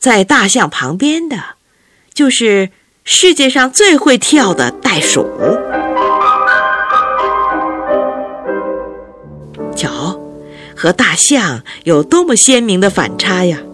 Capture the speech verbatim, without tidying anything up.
在大象旁边的就是世界上最会跳的袋鼠。瞧，和大象有多么鲜明的反差呀！